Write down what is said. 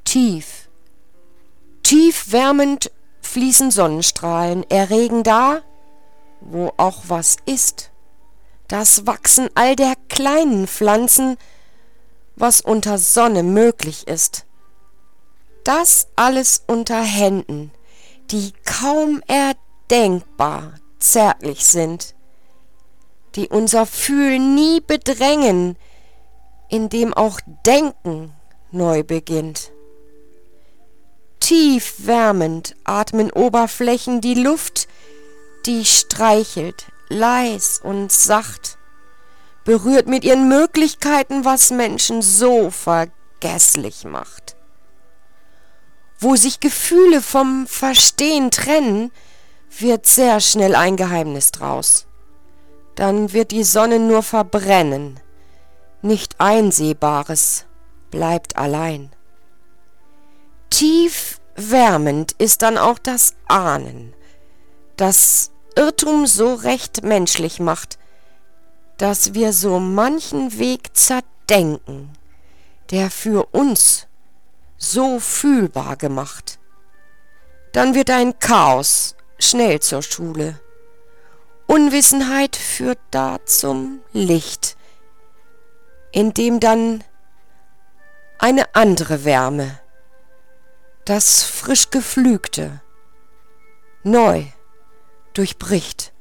Tief, tief wärmend fließen Sonnenstrahlen, erregen da, wo auch was ist, das Wachsen all der kleinen Pflanzen, was unter Sonne möglich ist. Das alles unter Händen, die kaum erdenkbar zärtlich sind, die unser Fühlen nie bedrängen, indem auch Denken neu beginnt. Tief wärmend atmen Oberflächen die Luft, die streichelt, leis und sacht, berührt mit ihren Möglichkeiten, was Menschen so vergesslich macht. Wo sich Gefühle vom Verstehen trennen, wird sehr schnell ein Geheimnis draus. Dann wird die Sonne nur verbrennen, nicht Einsehbares bleibt allein. Tief wärmend ist dann auch das Ahnen, das Irrtum so recht menschlich macht, dass wir so manchen Weg zerdenken, der für uns so fühlbar gemacht. Dann wird ein Chaos schnell zur Schule. Unwissenheit führt da zum Licht, in dem dann eine andere Wärme, das frisch Geflügte, neu durchbricht.